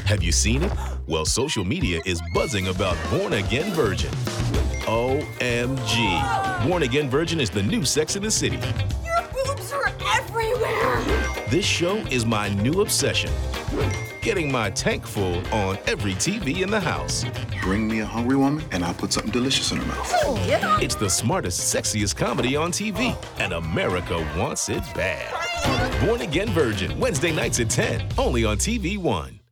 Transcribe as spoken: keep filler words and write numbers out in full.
Have you seen it? Well, social media is buzzing about Born Again Virgin. O M G. Born Again Virgin is the new Sex in the City. Your boobs are everywhere. This show is my new obsession. Getting my tank full on every T V in the house. Bring me a hungry woman, and I'll put something delicious in her mouth. Oh, yeah. It's the smartest, sexiest comedy on T V, and America wants it bad. Born Again Virgin, Wednesday nights at ten, only on T V One.